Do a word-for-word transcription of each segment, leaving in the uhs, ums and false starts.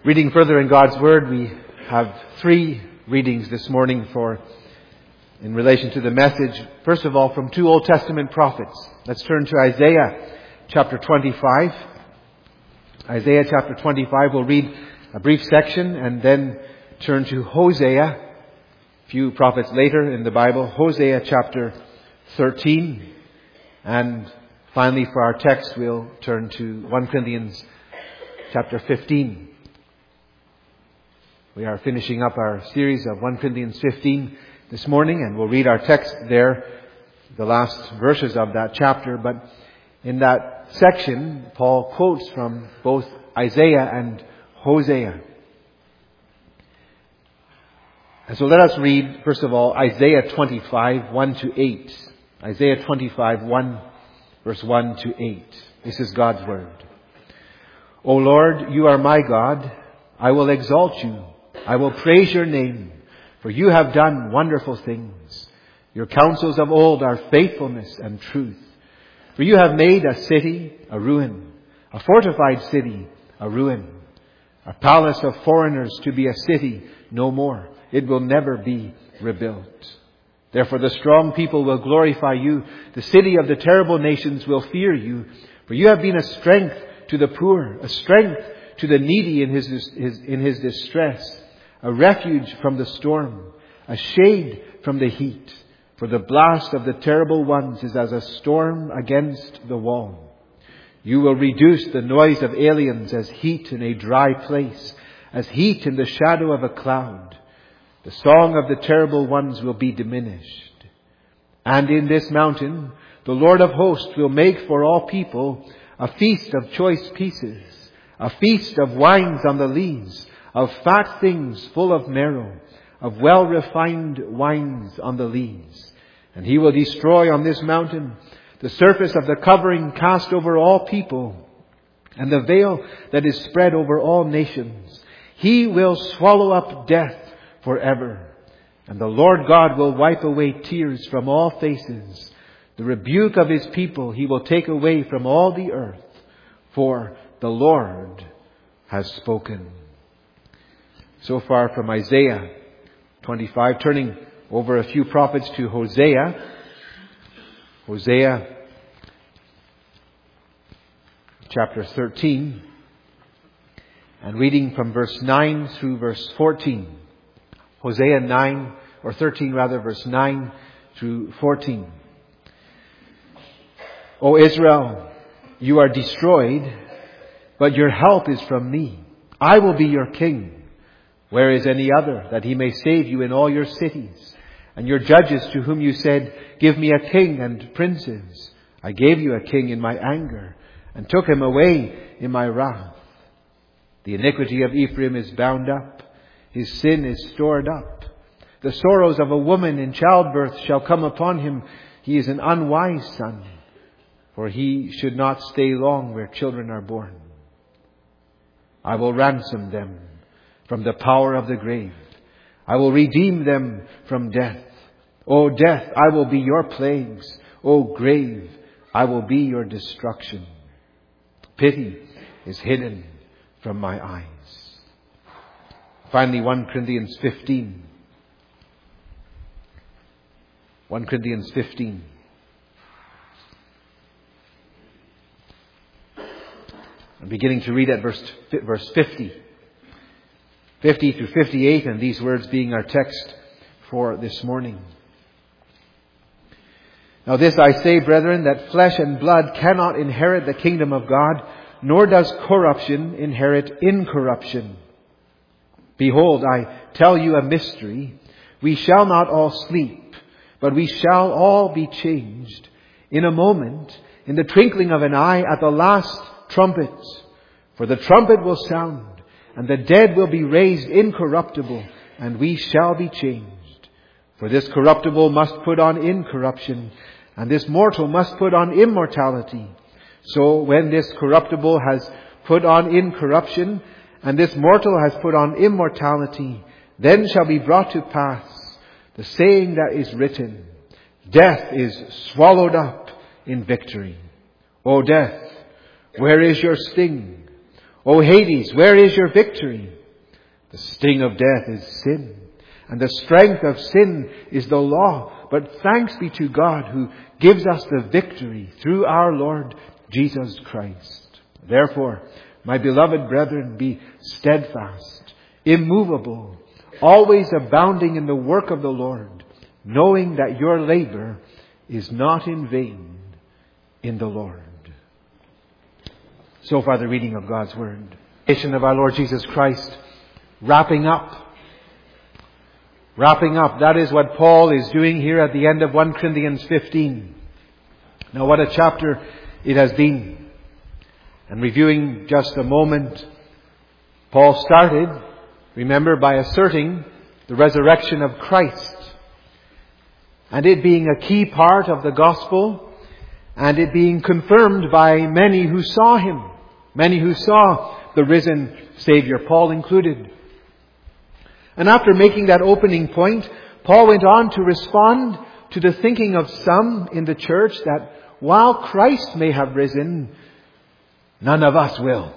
Reading further in God's Word, we have three readings this morning for in relation to the message. First of all, from two Old Testament prophets. Let's turn to Isaiah chapter twenty-five. Isaiah chapter twenty-five, we'll read a brief section and then turn to Hosea, a few prophets later in the Bible, Hosea chapter thirteen. And finally, for our text, we'll turn to First Corinthians chapter fifteen. We are finishing up our series of First Corinthians fifteen this morning, and we'll read our text there, the last verses of that chapter. But in that section, Paul quotes from both Isaiah and Hosea. And so let us read, first of all, Isaiah twenty-five, one to eight. Isaiah twenty-five, one, verse one to eight. This is God's Word. O Lord, you are my God. I will exalt you. I will praise your name, for you have done wonderful things. Your counsels of old are faithfulness and truth. For you have made a city a ruin, a fortified city a ruin, a palace of foreigners to be a city no more. It will never be rebuilt. Therefore the strong people will glorify you. The city of the terrible nations will fear you. For you have been a strength to the poor, a strength to the needy in his, his, in his distress, a refuge from the storm, a shade from the heat. For the blast of the terrible ones is as a storm against the wall. You will reduce the noise of aliens as heat in a dry place, as heat in the shadow of a cloud. The song of the terrible ones will be diminished. And in this mountain, the Lord of hosts will make for all people a feast of choice pieces, a feast of wines on the lees, of fat things full of marrow, of well-refined wines on the lees. And he will destroy on this mountain the surface of the covering cast over all people, and the veil that is spread over all nations. He will swallow up death forever. And the Lord God will wipe away tears from all faces. The rebuke of his people he will take away from all the earth. For the Lord has spoken. So far from Isaiah twenty-five, turning over a few prophets to Hosea. Hosea chapter thirteen. And reading from verse nine through verse fourteen. Hosea nine, or thirteen rather, verse nine through fourteen. O Israel, you are destroyed, but your help is from me. I will be your king. Where is any other, that he may save you in all your cities? And your judges to whom you said, give me a king and princes. I gave you a king in my anger, and took him away in my wrath. The iniquity of Ephraim is bound up. His sin is stored up. The sorrows of a woman in childbirth shall come upon him. He is an unwise son, for he should not stay long where children are born. I will ransom them from the power of the grave. I will redeem them from death. O death, I will be your plagues. O grave, I will be your destruction. Pity is hidden from my eyes. Finally, First Corinthians fifteen. First Corinthians fifteen. I'm beginning to read at verse, verse fifty. fifty through fifty-eight, and these words being our text for this morning. Now this I say, brethren, that flesh and blood cannot inherit the kingdom of God, nor does corruption inherit incorruption. Behold, I tell you a mystery. We shall not all sleep, but we shall all be changed in a moment, in the twinkling of an eye, at the last trumpet. For the trumpet will sound, and the dead will be raised incorruptible, and we shall be changed. For this corruptible must put on incorruption, and this mortal must put on immortality. So when this corruptible has put on incorruption, and this mortal has put on immortality, then shall be brought to pass the saying that is written, death is swallowed up in victory. O death, where is your sting? O Hades, where is your victory? The sting of death is sin, and the strength of sin is the law. But thanks be to God who gives us the victory through our Lord Jesus Christ. Therefore, my beloved brethren, be steadfast, immovable, always abounding in the work of the Lord, knowing that your labor is not in vain in the Lord. So far the reading of God's Word. Of our Lord Jesus Christ, wrapping up. Wrapping up. That is what Paul is doing here at the end of First Corinthians fifteen. Now what a chapter it has been. And reviewing just a moment, Paul started, remember, by asserting the resurrection of Christ. And it being a key part of the gospel, and it being confirmed by many who saw Him. Many who saw the risen Savior, Paul included. And after making that opening point, Paul went on to respond to the thinking of some in the church that while Christ may have risen, none of us will.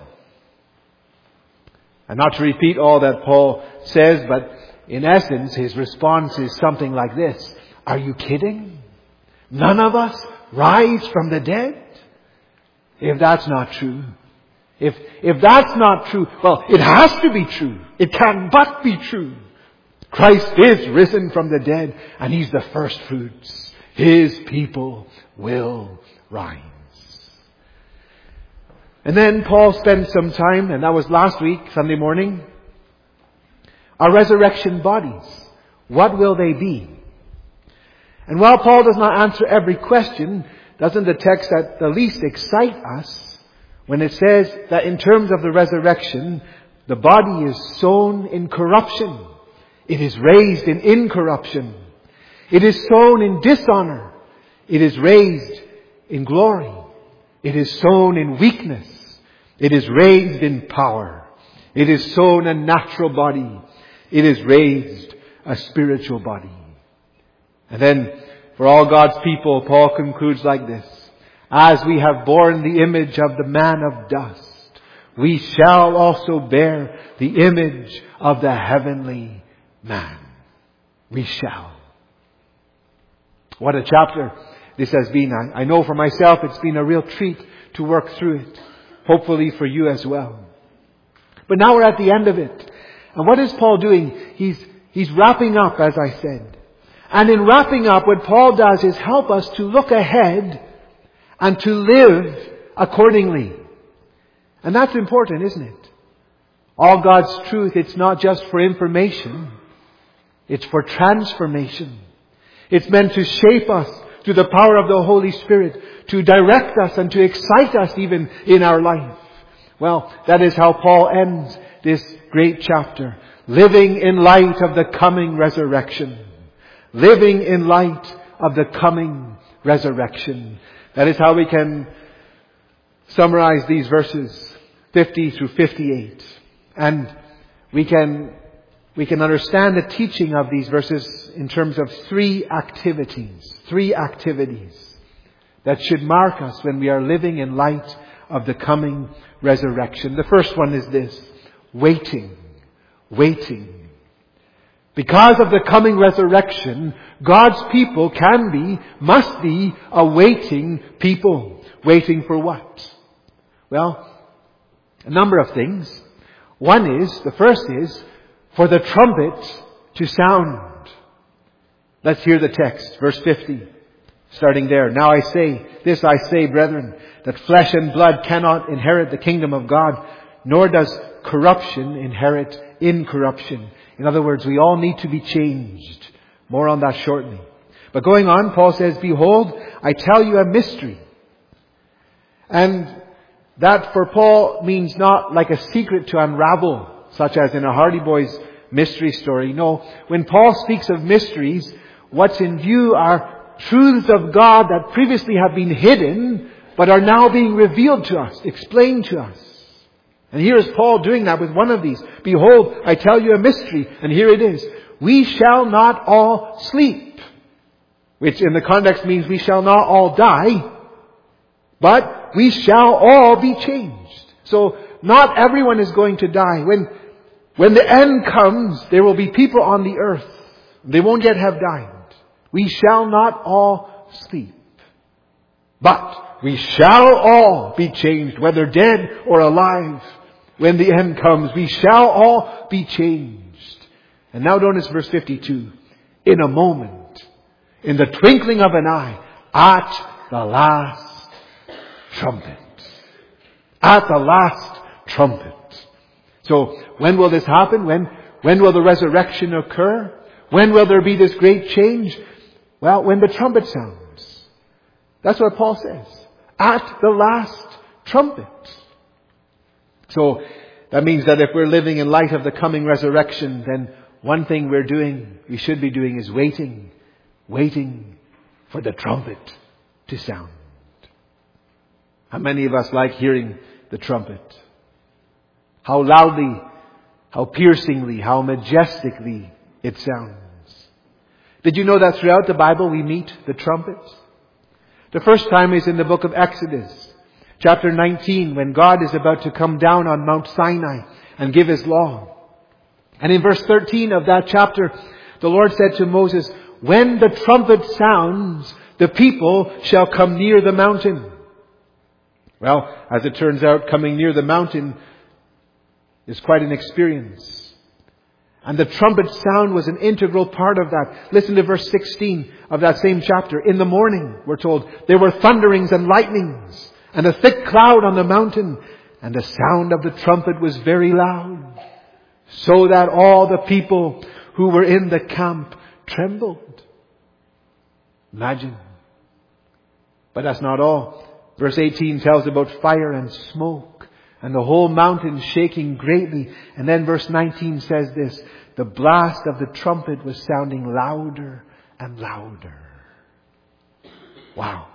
And not to repeat all that Paul says, but in essence his response is something like this. Are you kidding? None of us rise from the dead? If that's not true, If, if that's not true, well, it has to be true. It can't but be true. Christ is risen from the dead, and He's the first fruits. His people will rise. And then Paul spent some time, and that was last week, Sunday morning, our resurrection bodies. What will they be? And while Paul does not answer every question, doesn't the text at the least excite us when it says that in terms of the resurrection, the body is sown in corruption. It is raised in incorruption. It is sown in dishonor. It is raised in glory. It is sown in weakness. It is raised in power. It is sown a natural body. It is raised a spiritual body. And then for all God's people, Paul concludes like this. As we have borne the image of the man of dust, we shall also bear the image of the heavenly man. We shall. What a chapter this has been. I, I know for myself it's been a real treat to work through it. Hopefully for you as well. But now we're at the end of it. And what is Paul doing? He's, he's wrapping up, as I said. And in wrapping up, what Paul does is help us to look ahead and to live accordingly. And that's important, isn't it? All God's truth, it's not just for information. It's for transformation. It's meant to shape us through the power of the Holy Spirit, to direct us and to excite us even in our life. Well, that is how Paul ends this great chapter. Living in light of the coming resurrection. Living in light of the coming resurrection. That is how we can summarize these verses fifty through fifty-eight. And we can, we can understand the teaching of these verses in terms of three activities. Three activities that should mark us when we are living in light of the coming resurrection. The first one is this. Waiting. Waiting. Because of the coming resurrection, God's people can be, must be, a waiting people. Waiting for what? Well, a number of things. One is, the first is, for the trumpet to sound. Let's hear the text, verse fifty, starting there. Now I say, this I say, brethren, that flesh and blood cannot inherit the kingdom of God, nor does corruption inherit incorruption. In other words, we all need to be changed. More on that shortly. But going on, Paul says, behold, I tell you a mystery. And that for Paul means not like a secret to unravel, such as in a Hardy Boys mystery story. No, when Paul speaks of mysteries, what's in view are truths of God that previously have been hidden, but are now being revealed to us, explained to us. And here is Paul doing that with one of these. Behold, I tell you a mystery. And here it is. We shall not all sleep. Which in the context means we shall not all die. But we shall all be changed. So not everyone is going to die. When, when the end comes, there will be people on the earth. They won't yet have died. We shall not all sleep. But we shall all be changed, whether dead or alive. When the end comes, we shall all be changed. And now notice verse fifty-two. In a moment, in the twinkling of an eye, at the last trumpet. At the last trumpet. So, when will this happen? When, when will the resurrection occur? When will there be this great change? Well, when the trumpet sounds. That's what Paul says. At the last trumpet. So, that means that if we're living in light of the coming resurrection, then one thing we're doing, we should be doing is waiting. Waiting for the trumpet to sound. How many of us like hearing the trumpet? How loudly, how piercingly, how majestically it sounds. Did you know that throughout the Bible we meet the trumpet? The first time is in the book of Exodus, chapter nineteen, when God is about to come down on Mount Sinai and give His law. And in verse thirteen of that chapter, the Lord said to Moses, when the trumpet sounds, the people shall come near the mountain. Well, as it turns out, coming near the mountain is quite an experience. And the trumpet sound was an integral part of that. Listen to verse sixteen of that same chapter. In the morning, we're told, there were thunderings and lightnings and a thick cloud on the mountain, and the sound of the trumpet was very loud, so that all the people who were in the camp trembled. Imagine. But that's not all. Verse eighteen tells about fire and smoke and the whole mountain shaking greatly. And then verse nineteen says this, the blast of the trumpet was sounding louder and louder. Wow.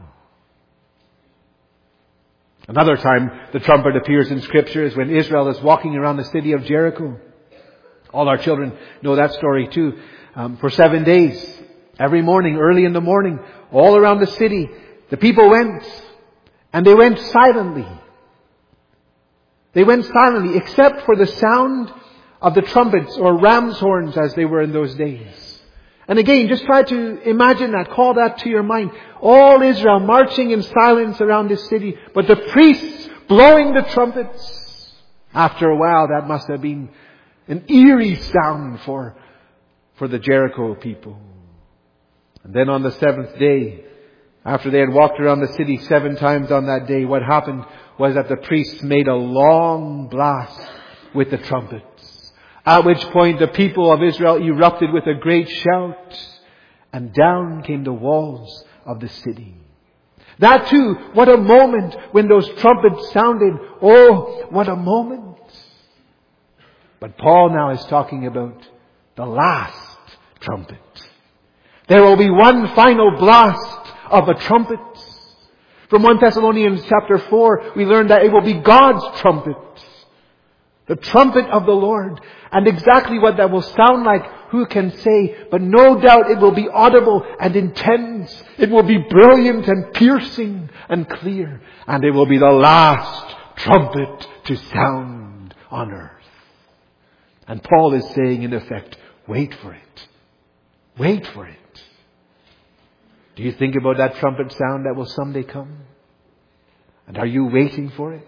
Another time the trumpet appears in Scripture is when Israel is walking around the city of Jericho. All our children know that story too. Um, for seven days, every morning, early in the morning, all around the city, the people went. And they went silently. They went silently, except for the sound of the trumpets or ram's horns as they were in those days. And again, just try to imagine that. Call that to your mind. All Israel marching in silence around this city, but the priests blowing the trumpets. After a while, that must have been an eerie sound for, for the Jericho people. And then on the seventh day, after they had walked around the city seven times on that day, what happened was that the priests made a long blast with the trumpets. At which point the people of Israel erupted with a great shout, and down came the walls of the city. That too, what a moment when those trumpets sounded. Oh, what a moment. But Paul now is talking about the last trumpet. There will be one final blast of a trumpet. From First Thessalonians chapter four, we learned that it will be God's trumpet. The trumpet of the Lord. And exactly what that will sound like, who can say? But no doubt it will be audible and intense. It will be brilliant and piercing and clear. And it will be the last trumpet to sound on earth. And Paul is saying in effect, wait for it. Wait for it. Do you think about that trumpet sound that will someday come? And are you waiting for it?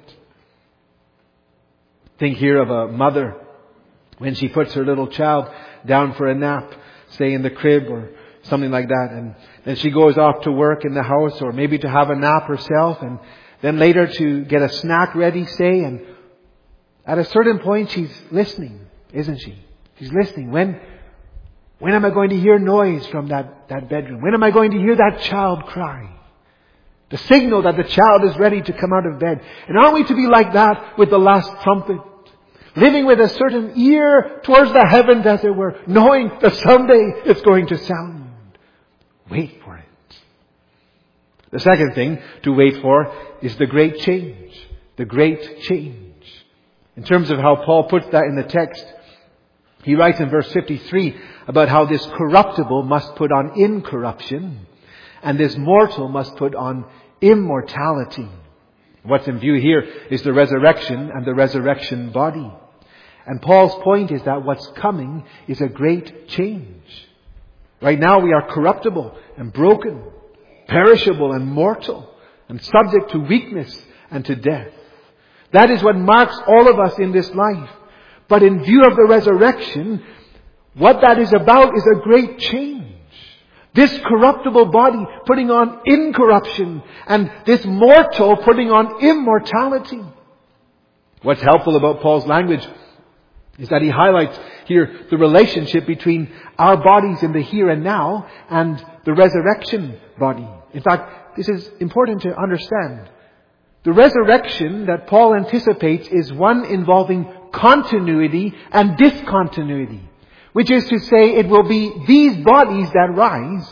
Think here of a mother when she puts her little child down for a nap, say in the crib or something like that. And then she goes off to work in the house or maybe to have a nap herself. And then later to get a snack ready, say. And at a certain point she's listening, isn't she? She's listening. When... When am I going to hear noise from that, that bedroom? When am I going to hear that child cry? The signal that the child is ready to come out of bed. And aren't we to be like that with the last trumpet? Living with a certain ear towards the heavens, as it were, knowing that someday it's going to sound. Wait for it. The second thing to wait for is the great change. The great change. In terms of how Paul puts that in the text, he writes in verse fifty-three about how this corruptible must put on incorruption and this mortal must put on immortality. What's in view here is the resurrection and the resurrection body. And Paul's point is that what's coming is a great change. Right now we are corruptible and broken, perishable and mortal, and subject to weakness and to death. That is what marks all of us in this life. But in view of the resurrection, what that is about is a great change. This corruptible body putting on incorruption, and this mortal putting on immortality. What's helpful about Paul's language is that he highlights here the relationship between our bodies in the here and now and the resurrection body. In fact, this is important to understand. The resurrection that Paul anticipates is one involving continuity and discontinuity, which is to say it will be these bodies that rise.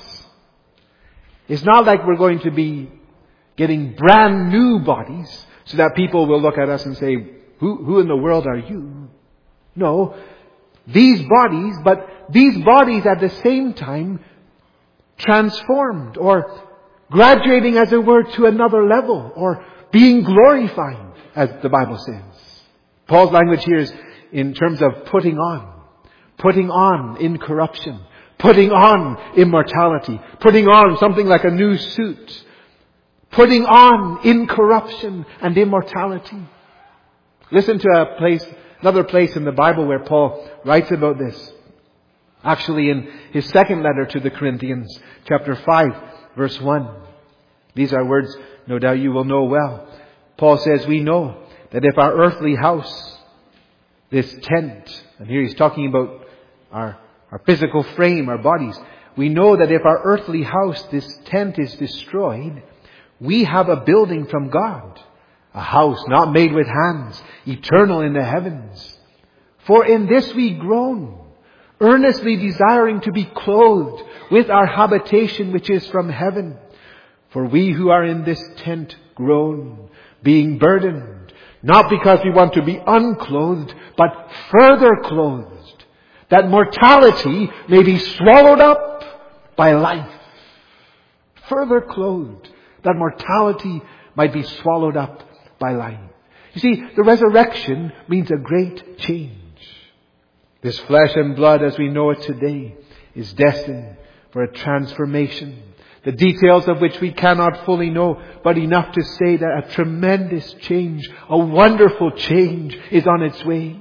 It's not like we're going to be getting brand new bodies so that people will look at us and say, who, who in the world are you? No, these bodies, but these bodies at the same time transformed or graduating, as it were, to another level or being glorified, as the Bible says. Paul's language here is in terms of putting on. Putting on incorruption. Putting on immortality. Putting on something like a new suit. Putting on incorruption and immortality. Listen to a place, another place in the Bible where Paul writes about this. Actually in his second letter to the Corinthians, chapter five, verse one. These are words no doubt you will know well. Paul says, we know that if our earthly house, this tent, and here he's talking about our, our physical frame, our bodies. We know that if our earthly house, this tent, is destroyed, we have a building from God. A house not made with hands, eternal in the heavens. For in this we groan, earnestly desiring to be clothed with our habitation which is from heaven. For we who are in this tent groan, being burdened, not because we want to be unclothed, but further clothed, that mortality may be swallowed up by life. Further clothed, that mortality might be swallowed up by life. You see, the resurrection means a great change. This flesh and blood as we know it today is destined for a transformation, the details of which we cannot fully know, but enough to say that a tremendous change, a wonderful change is on its way.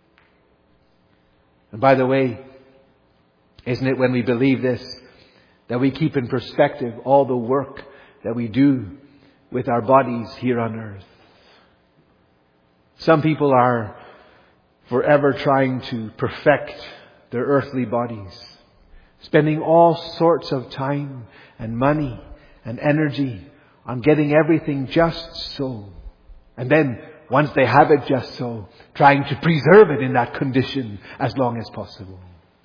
And by the way, isn't it when we believe this that we keep in perspective all the work that we do with our bodies here on earth? Some people are forever trying to perfect their earthly bodies, spending all sorts of time and money and energy on getting everything just so. And then, once they have it just so, trying to preserve it in that condition as long as possible.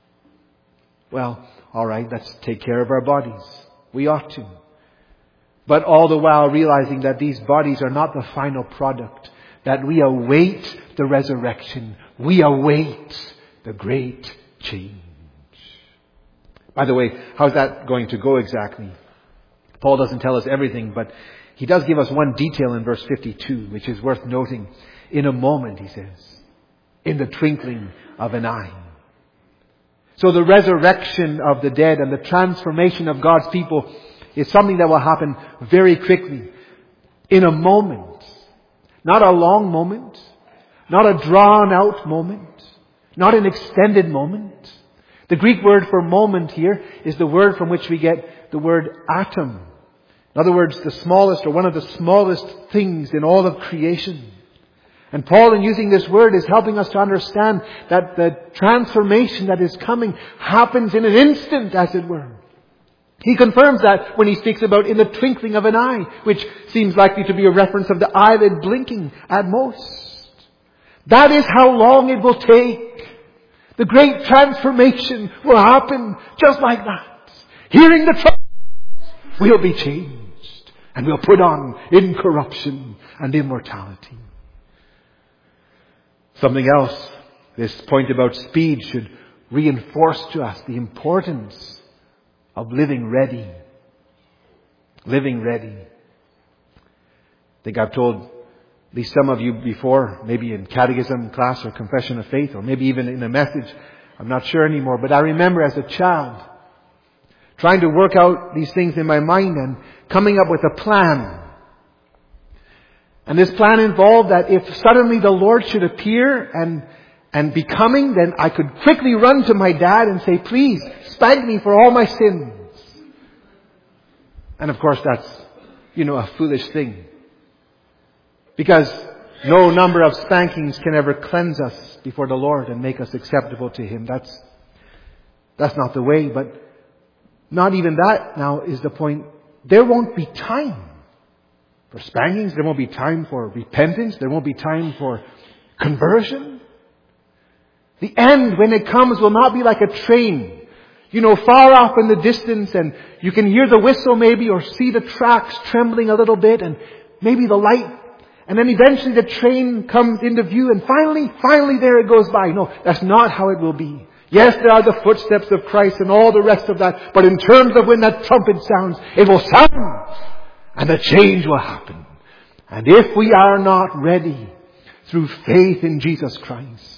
Well, alright, let's take care of our bodies. We ought to. But all the while realizing that these bodies are not the final product, that we await the resurrection. We await the great change. By the way, how's that going to go exactly? Paul doesn't tell us everything, but he does give us one detail in verse fifty-two, which is worth noting. In a moment, he says. In the twinkling of an eye. So the resurrection of the dead and the transformation of God's people is something that will happen very quickly. In a moment. Not a long moment. Not a drawn out moment. Not an extended moment. The Greek word for moment here is the word from which we get the word atom. In other words, the smallest or one of the smallest things in all of creation. And Paul, in using this word, is helping us to understand that the transformation that is coming happens in an instant, as it were. He confirms that when he speaks about in the twinkling of an eye, which seems likely to be a reference of the eyelid blinking at most. That is how long it will take. The great transformation will happen just like that. Hearing the trumpet, we'll be changed. And we'll put on incorruption and immortality. Something else, this point about speed should reinforce to us the importance of living ready. Living ready. I think I've told At least some of you before, maybe in catechism class or confession of faith, or maybe even in a message. I'm not sure anymore, but I remember as a child trying to work out these things in my mind and coming up with a plan. And this plan involved that if suddenly the Lord should appear and and be coming, then I could quickly run to my dad and say, please, spank me for all my sins. And of course that's, you know, a foolish thing. Because no number of spankings can ever cleanse us before the Lord and make us acceptable to Him. That's, that's not the way. But not even that now is the point. There won't be time for spankings. There won't be time for repentance. There won't be time for conversion. The end, when it comes, will not be like a train. You know, far off in the distance, and you can hear the whistle maybe, or see the tracks trembling a little bit, and maybe the light. And then eventually the train comes into view, and finally, finally there it goes by. No, that's not how it will be. Yes, there are the footsteps of Christ and all the rest of that. But in terms of when that trumpet sounds, it will sound. And the change will happen. And if we are not ready through faith in Jesus Christ,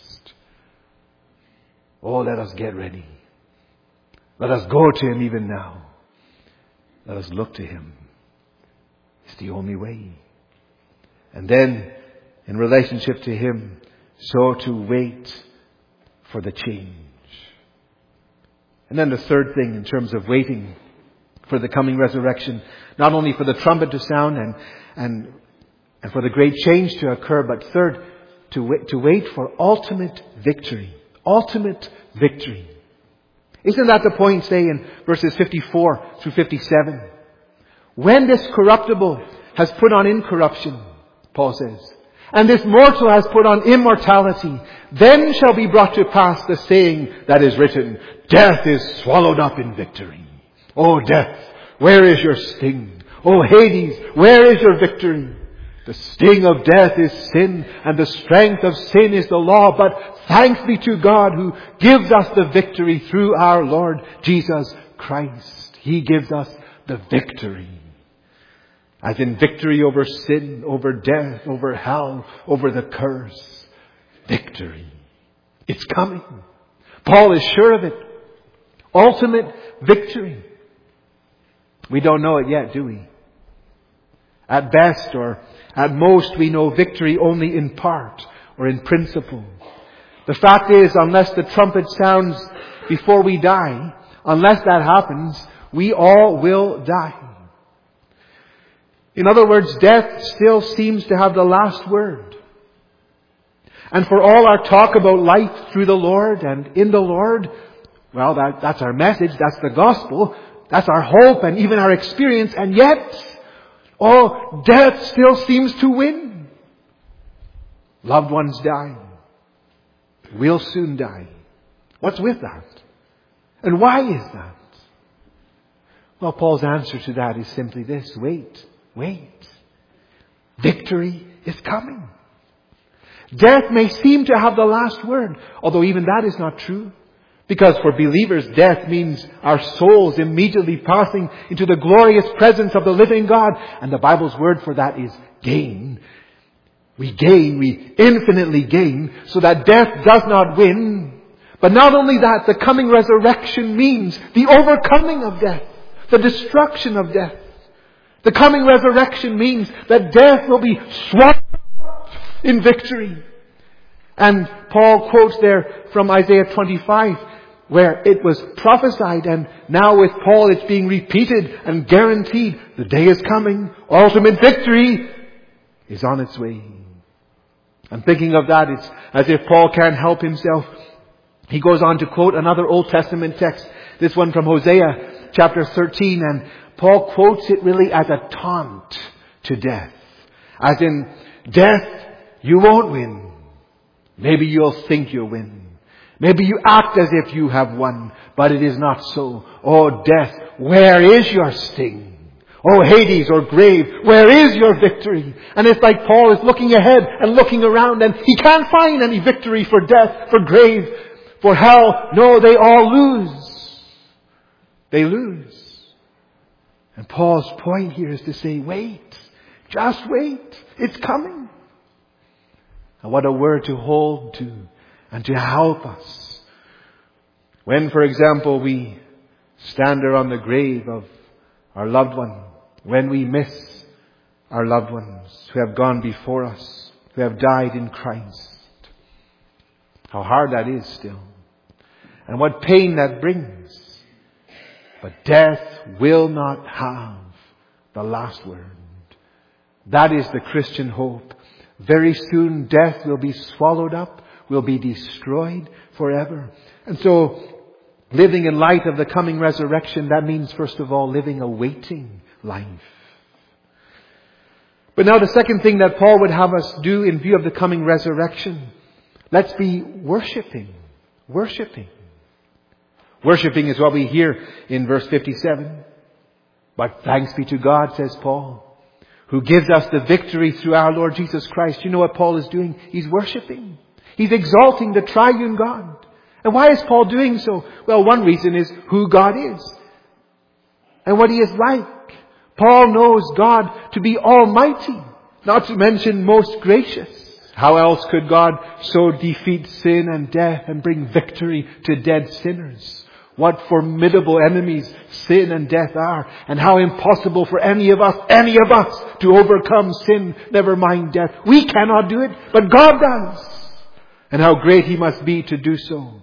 oh, let us get ready. Let us go to Him even now. Let us look to Him. It's the only way. And then, in relationship to Him, so to wait for the change. And then the third thing in terms of waiting for the coming resurrection, not only for the trumpet to sound and and and for the great change to occur, but third, to wait, to wait for ultimate victory. Ultimate victory. Isn't that the point, say, in verses fifty-four through fifty-seven? When this corruptible has put on incorruption, Paul says, and this mortal has put on immortality, then shall be brought to pass the saying that is written, death is swallowed up in victory. O death, where is your sting? O Hades, where is your victory? The sting of death is sin, and the strength of sin is the law. But thanks be to God who gives us the victory through our Lord Jesus Christ. He gives us the victory. As in victory over sin, over death, over hell, over the curse. Victory. It's coming. Paul is sure of it. Ultimate victory. We don't know it yet, do we? At best or at most we know victory only in part or in principle. The fact is, unless the trumpet sounds before we die, unless that happens, we all will die. In other words, death still seems to have the last word. And for all our talk about life through the Lord and in the Lord, well, that, that's our message, that's the gospel, that's our hope and even our experience, and yet, oh, death still seems to win. Loved ones die. We'll soon die. What's with that? And why is that? Well, Paul's answer to that is simply this. Wait. Wait. Victory is coming. Death may seem to have the last word, although even that is not true. Because for believers, death means our souls immediately passing into the glorious presence of the living God. And the Bible's word for that is gain. We gain, we infinitely gain, so that death does not win. But not only that, the coming resurrection means the overcoming of death, the destruction of death. The coming resurrection means that death will be swallowed up in victory. And Paul quotes there from Isaiah twenty-five, where it was prophesied, and now with Paul it's being repeated and guaranteed. The day is coming. Ultimate victory is on its way. I'm thinking of that. It's as if Paul can't help himself. He goes on to quote another Old Testament text, this one from Hosea chapter thirteen, and Paul quotes it really as a taunt to death. As in, death, you won't win. Maybe you'll think you'll win. Maybe you act as if you have won, but it is not so. Oh, death, where is your sting? Oh, Hades or grave, where is your victory? And it's like Paul is looking ahead and looking around, and he can't find any victory for death, for grave, for hell. No, they all lose. They lose. And Paul's point here is to say, wait, just wait. It's coming. And what a word to hold to and to help us. When, for example, we stand around the grave of our loved one, when we miss our loved ones who have gone before us, who have died in Christ. How hard that is still. And what pain that brings. But death will not have the last word. That is the Christian hope. Very soon death will be swallowed up, will be destroyed forever. And so, living in light of the coming resurrection, that means first of all living a waiting life. But now the second thing that Paul would have us do in view of the coming resurrection, let's be worshipping. Worshipping. Worshipping is what we hear in verse fifty-seven. But thanks be to God, says Paul, who gives us the victory through our Lord Jesus Christ. You know what Paul is doing? He's worshipping. He's exalting the triune God. And why is Paul doing so? Well, one reason is who God is and what He is like. Paul knows God to be almighty, not to mention most gracious. How else could God so defeat sin and death and bring victory to dead sinners? What formidable enemies sin and death are, and how impossible for any of us, any of us, to overcome sin, never mind death. We cannot do it, but God does. And how great He must be to do so.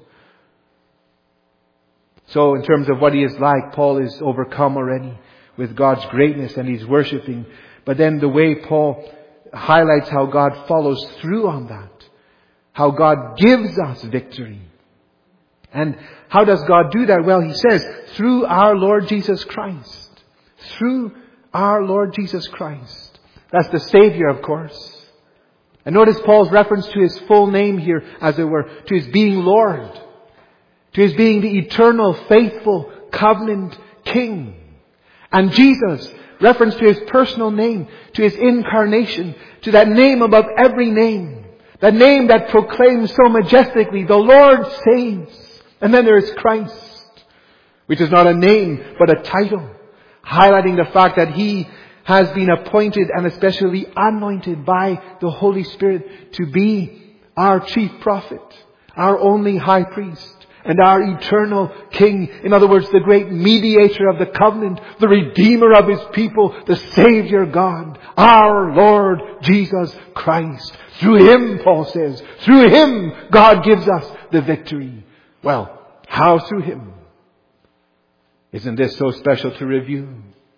So in terms of what He is like, Paul is overcome already with God's greatness and he's worshipping. But then the way Paul highlights how God follows through on that. How God gives us victory. And how does God do that? Well, He says, through our Lord Jesus Christ. Through our Lord Jesus Christ. That's the Savior, of course. And notice Paul's reference to His full name here, as it were, to His being Lord. To His being the eternal, faithful, covenant King. And Jesus, reference to His personal name, to His incarnation, to that name above every name. That name that proclaims so majestically, the Lord saves. And then there is Christ, which is not a name, but a title, highlighting the fact that He has been appointed and especially anointed by the Holy Spirit to be our chief prophet, our only high priest, and our eternal King. In other words, the great mediator of the covenant, the Redeemer of His people, the Savior God, our Lord Jesus Christ. Through Him, Paul says, through Him God gives us the victory. Well, how through Him? Isn't this so special to review?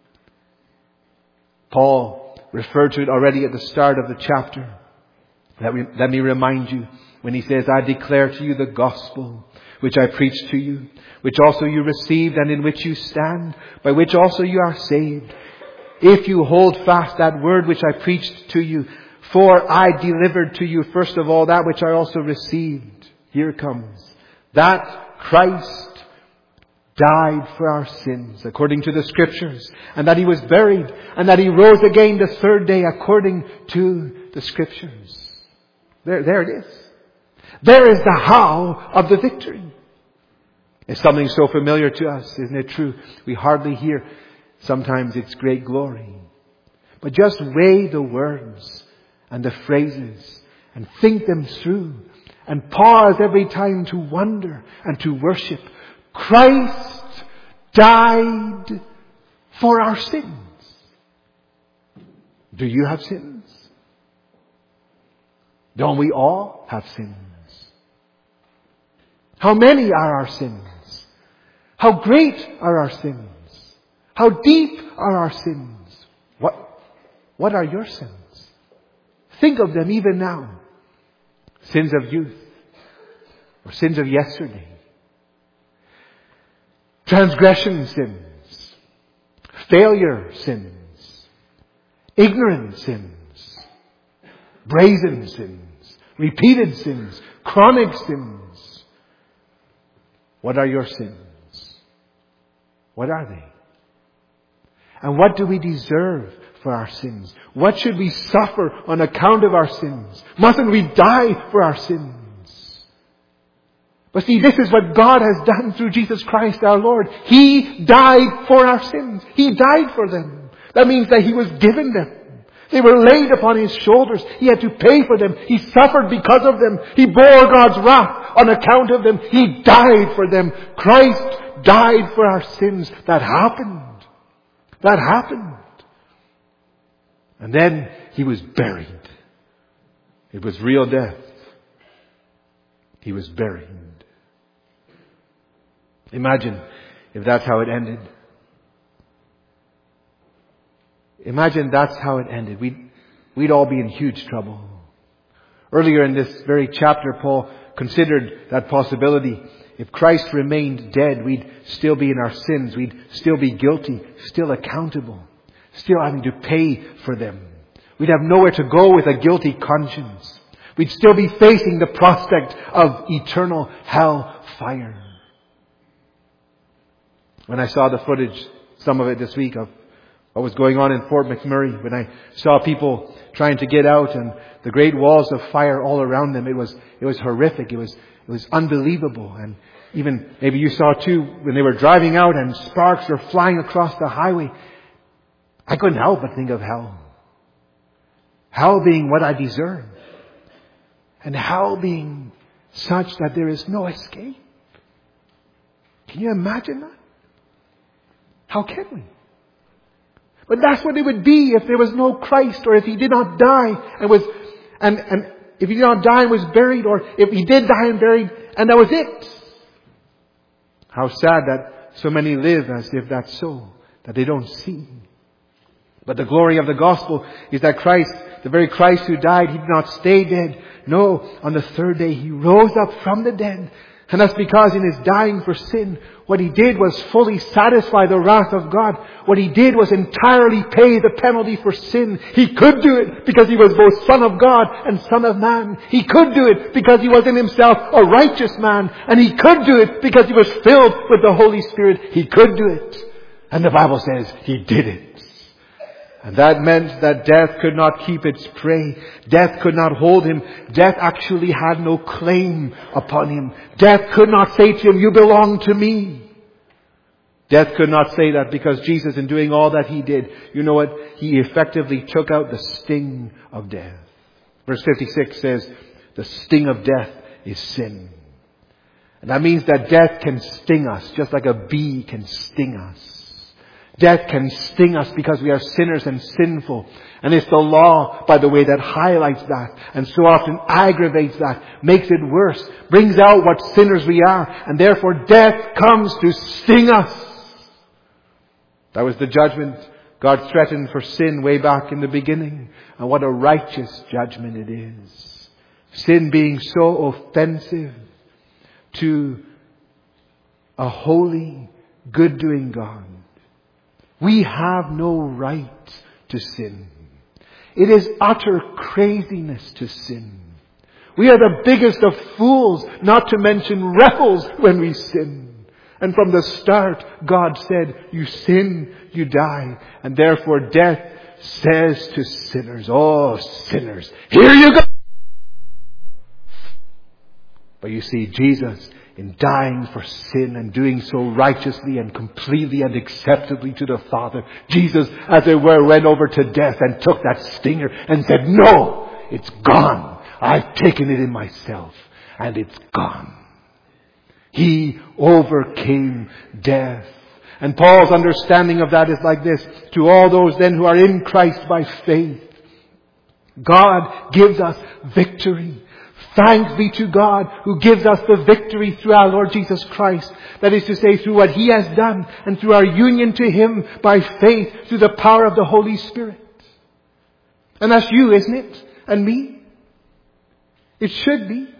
Paul referred to it already at the start of the chapter. Let me, let me remind you when he says, I declare to you the gospel which I preached to you, which also you received and in which you stand, by which also you are saved, if you hold fast that word which I preached to you. For I delivered to you first of all that which I also received. Here it comes. That Christ died for our sins according to the Scriptures, and that He was buried, and that He rose again the third day according to the Scriptures. There, there it is. There is the how of the victory. It's something so familiar to us, isn't it true? We hardly hear sometimes its great glory. But just weigh the words and the phrases and think them through and pause every time to wonder and to worship. Christ died for our sins. Do you have sins? Don't we all have sins? How many are our sins? How great are our sins? How deep are our sins? What, what are your sins? Think of them even now. Sins of youth or sins of yesterday. Transgression sins. Failure sins. Ignorant sins. Brazen sins. Repeated sins. Chronic sins. What are your sins? What are they? And what do we deserve for our sins? What should we suffer on account of our sins? Mustn't we die for our sins? But see, this is what God has done through Jesus Christ our Lord. He died for our sins. He died for them. That means that He was given them. They were laid upon His shoulders. He had to pay for them. He suffered because of them. He bore God's wrath on account of them. He died for them. Christ died for our sins. That happened. That happened. And then He was buried. It was real death. He was buried. Imagine if that's how it ended. Imagine that's how it ended. We'd, we'd all be in huge trouble. Earlier in this very chapter, Paul considered that possibility. If Christ remained dead, we'd still be in our sins. We'd still be guilty, still accountable, still having to pay for them. We'd have nowhere to go with a guilty conscience. We'd still be facing the prospect of eternal hell fire. When I saw the footage, some of it this week, of what was going on in Fort McMurray, when I saw people trying to get out and the great walls of fire all around them, it was it was horrific. It was it was unbelievable. And even maybe you saw too when they were driving out and sparks were flying across the highway. I couldn't help but think of hell. Hell being what I deserve, and hell being such that there is no escape. Can you imagine that? How can we? But that's what it would be if there was no Christ, or if He did not die and was, and, and if He did not die and was buried, or if He did die and buried and that was it. How sad that so many live as if that's so, that they don't see. But the glory of the gospel is that Christ, the very Christ who died, He did not stay dead. No, on the third day He rose up from the dead. And that's because in His dying for sin, what He did was fully satisfy the wrath of God. What He did was entirely pay the penalty for sin. He could do it because He was both Son of God and Son of Man. He could do it because He was in Himself a righteous man. And He could do it because He was filled with the Holy Spirit. He could do it. And the Bible says He did it. And that meant that death could not keep its prey. Death could not hold Him. Death actually had no claim upon Him. Death could not say to Him, "You belong to me." Death could not say that, because Jesus, in doing all that He did, you know what? He effectively took out the sting of death. Verse fifty-six says, the sting of death is sin. And that means that death can sting us, just like a bee can sting us. Death can sting us because we are sinners and sinful. And it's the law, by the way, that highlights that and so often aggravates that, makes it worse, brings out what sinners we are. And therefore death comes to sting us. That was the judgment God threatened for sin way back in the beginning. And what a righteous judgment it is. Sin being so offensive to a holy, good-doing God. We have no right to sin. It is utter craziness to sin. We are the biggest of fools, not to mention rebels, when we sin. And from the start, God said, you sin, you die. And therefore death says to sinners, oh sinners, here you go. But you see, Jesus, in dying for sin and doing so righteously and completely and acceptably to the Father, Jesus, as it were, went over to death and took that stinger and said, no, it's gone. I've taken it in myself and it's gone. He overcame death. And Paul's understanding of that is like this: to all those then who are in Christ by faith, God gives us victory. Thanks be to God who gives us the victory through our Lord Jesus Christ. That is to say, through what He has done and through our union to Him by faith through the power of the Holy Spirit. And that's you, isn't it? And me? It should be.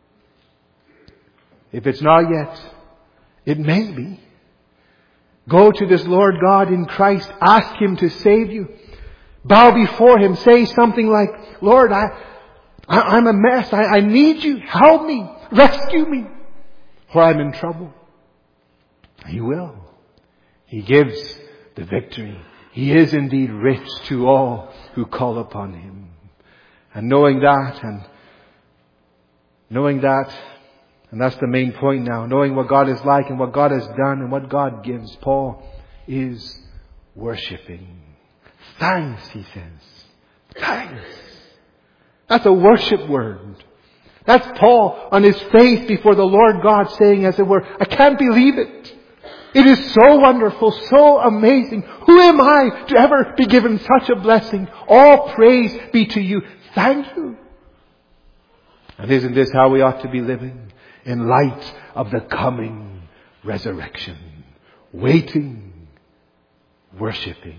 If it's not yet, it may be. Go to this Lord God in Christ. Ask Him to save you. Bow before Him. Say something like, Lord, I... I'm a mess. I, I need you. Help me. Rescue me. Or I'm in trouble. He will. He gives the victory. He is indeed rich to all who call upon Him. And knowing that, and knowing that, and that's the main point now, knowing what God is like and what God has done and what God gives, Paul is worshipping. Thanks, he says. Thanks. That's a worship word. That's Paul on his face before the Lord God saying, as it were, I can't believe it. It is so wonderful, so amazing. Who am I to ever be given such a blessing? All praise be to you. Thank you. And isn't this how we ought to be living? In light of the coming resurrection. Waiting, worshipping.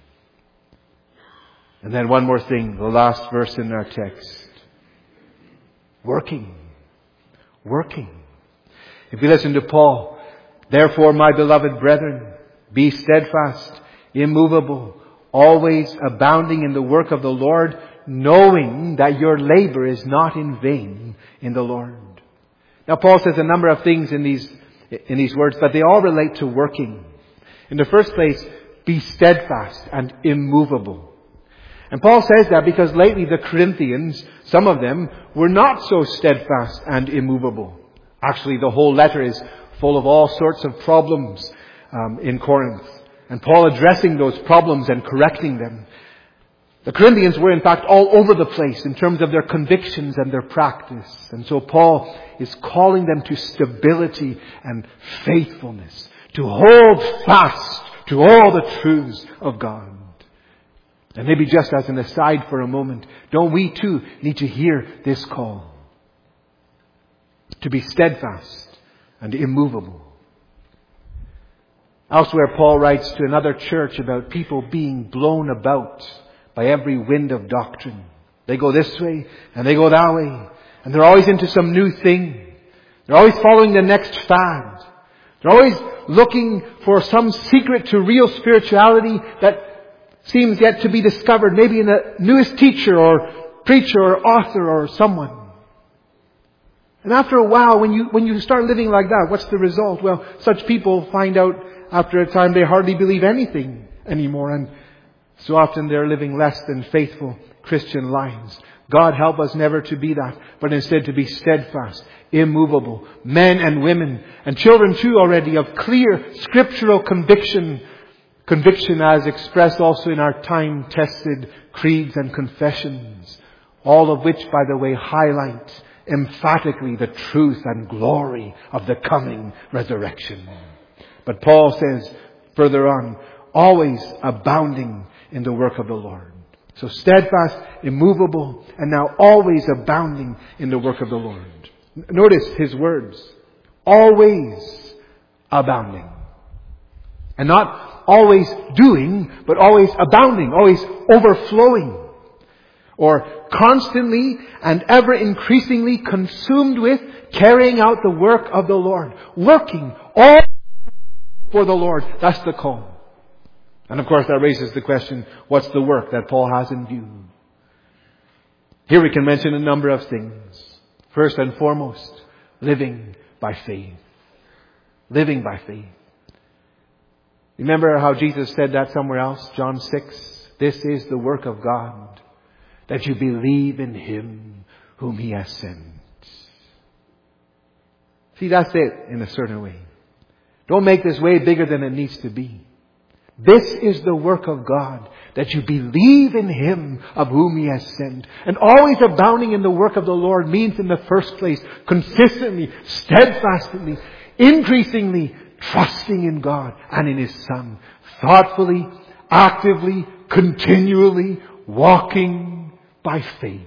And then one more thing, the last verse in our text. Working. Working. If you listen to Paul, therefore, my beloved brethren, be steadfast, immovable, always abounding in the work of the Lord, knowing that your labor is not in vain in the Lord. Now, Paul says a number of things in these, in these words, but they all relate to working. In the first place, be steadfast and immovable. And Paul says that because lately the Corinthians, some of them, were not so steadfast and immovable. Actually, the whole letter is full of all sorts of problems um, in Corinth. And Paul addressing those problems and correcting them. The Corinthians were in fact all over the place in terms of their convictions and their practice. And so Paul is calling them to stability and faithfulness. To hold fast to all the truths of God. And maybe just as an aside for a moment, don't we too need to hear this call? To be steadfast and immovable. Elsewhere, Paul writes to another church about people being blown about by every wind of doctrine. They go this way and they go that way. And they're always into some new thing. They're always following the next fad. They're always looking for some secret to real spirituality that seems yet to be discovered, maybe in the newest teacher or preacher or author or someone. And after a while, when you when you start living like that, what's the result? Well, such people find out after a time they hardly believe anything anymore. And so often they're living less than faithful Christian lives. God help us never to be that, but instead to be steadfast, immovable, men and women, and children too already, of clear scriptural conviction. Conviction as expressed also in our time-tested creeds and confessions. All of which, by the way, highlight emphatically the truth and glory of the coming resurrection. But Paul says further on, always abounding in the work of the Lord. So steadfast, immovable, and now always abounding in the work of the Lord. Notice his words. Always abounding. And not always doing, but always abounding, always overflowing. Or constantly and ever increasingly consumed with carrying out the work of the Lord. Working all for the Lord. That's the call. And of course that raises the question, what's the work that Paul has in view? Here we can mention a number of things. First and foremost, living by faith. Living by faith. Remember how Jesus said that somewhere else? John six. This is the work of God, that you believe in Him whom He has sent. See, that's it in a certain way. Don't make this way bigger than it needs to be. This is the work of God, that you believe in Him of whom He has sent. And always abounding in the work of the Lord means in the first place, consistently, steadfastly, increasingly, trusting in God and in His Son. Thoughtfully, actively, continually, walking by faith.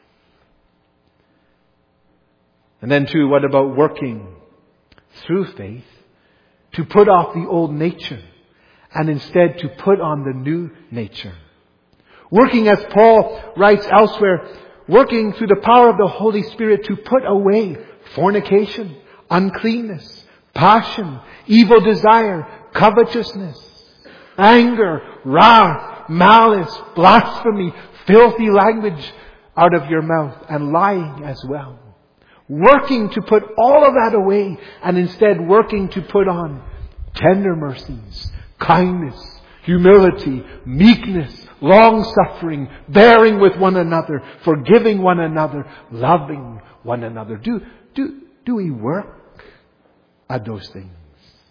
And then too, what about working through faith to put off the old nature and instead to put on the new nature? Working, as Paul writes elsewhere, working through the power of the Holy Spirit to put away fornication, uncleanness, passion, evil desire, covetousness, anger, wrath, malice, blasphemy, filthy language out of your mouth, and lying as well. Working to put all of that away and instead working to put on tender mercies, kindness, humility, meekness, long-suffering, bearing with one another, forgiving one another, loving one another. Do, do, do we work at those things?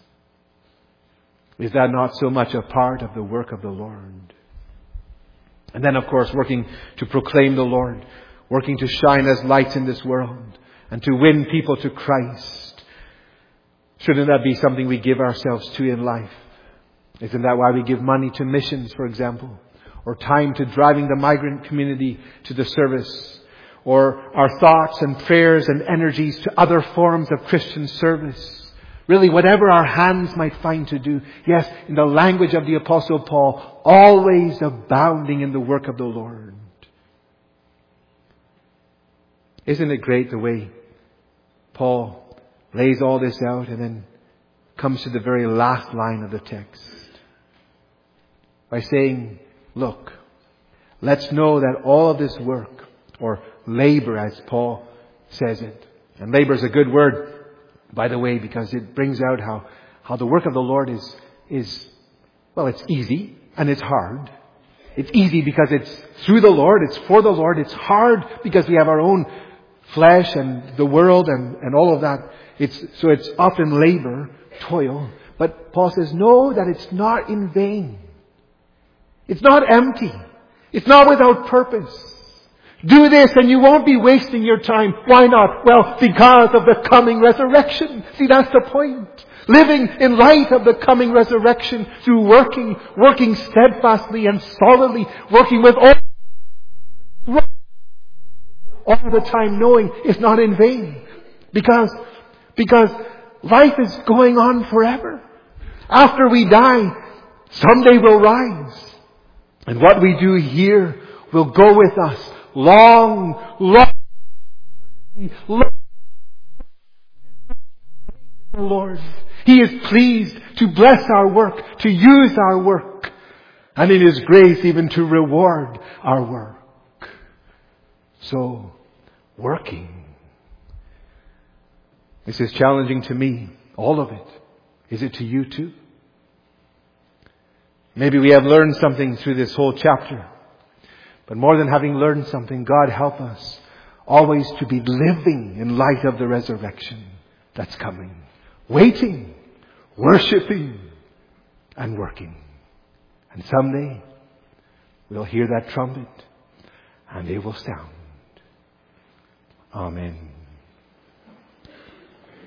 Is that not so much a part of the work of the Lord? And then, of course, working to proclaim the Lord, working to shine as lights in this world, and to win people to Christ. Shouldn't that be something we give ourselves to in life? Isn't that why we give money to missions, for example? Or time to driving the migrant community to the service? Or our thoughts and prayers and energies to other forms of Christian service? Really, whatever our hands might find to do. Yes, in the language of the Apostle Paul, always abounding in the work of the Lord. Isn't it great the way Paul lays all this out and then comes to the very last line of the text by saying, look, let's know that all of this work, or labor as Paul says it. And labor is a good word, by the way, because it brings out how, how the work of the Lord is, is, well, it's easy and it's hard. It's easy because it's through the Lord, it's for the Lord. It's hard because we have our own flesh and the world and, and all of that. It's, so it's often labor, toil. But Paul says, no, that it's not in vain. It's not empty. It's not without purpose. Do this and you won't be wasting your time. Why not? Well, because of the coming resurrection. See, that's the point. Living in light of the coming resurrection through working, working steadfastly and solidly, working with all, all the time knowing it's not in vain. Because, because life is going on forever. After we die, someday we'll rise. And what we do here will go with us long, long, long. Lord, He is pleased to bless our work, to use our work, and in His grace even to reward our work. So, working. This is challenging to me, all of it. Is it to you too? Maybe we have learned something through this whole chapter. But more than having learned something, God help us always to be living in light of the resurrection that's coming. Waiting, worshipping, and working. And someday we'll hear that trumpet and it will sound. Amen.